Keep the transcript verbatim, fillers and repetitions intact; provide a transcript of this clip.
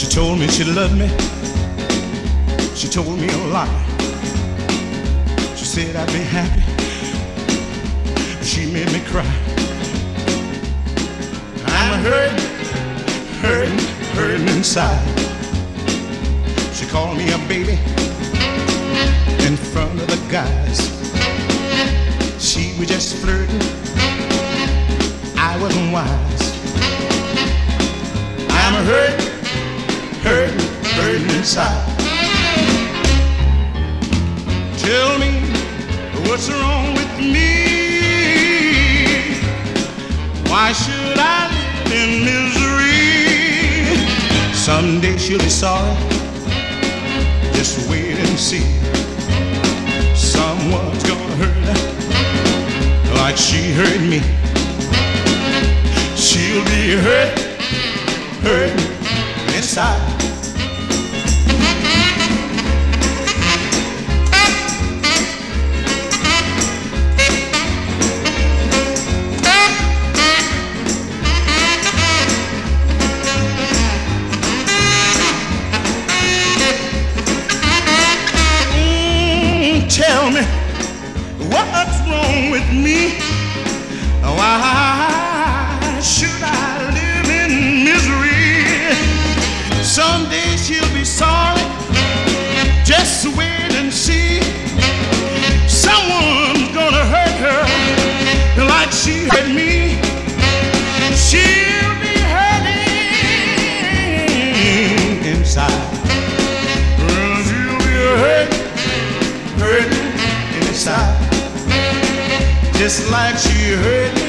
told me she loved me. She told me a lie. She said I'd be happy. She made me cry. I'm hurting, hurting, hurting inside. She called me a baby in front of the guys. She was just flirting. I wasn't wise. I'm hurting, hurting, hurting inside. Tell me what's wrong with me. Why should I live in misery? Someday she'll be sorry. Just wait and see. Someone's gonna hurt her like she hurt me. She'll be hurt, hurt inside. Tell me what's wrong with me. Why should I live in misery? Someday she'll be sorry. Just wait and see. Someone's gonna hurt her like she hurt me. She'll be hurting inside. Well, she'll be hurting, hurting inside, just like she hurt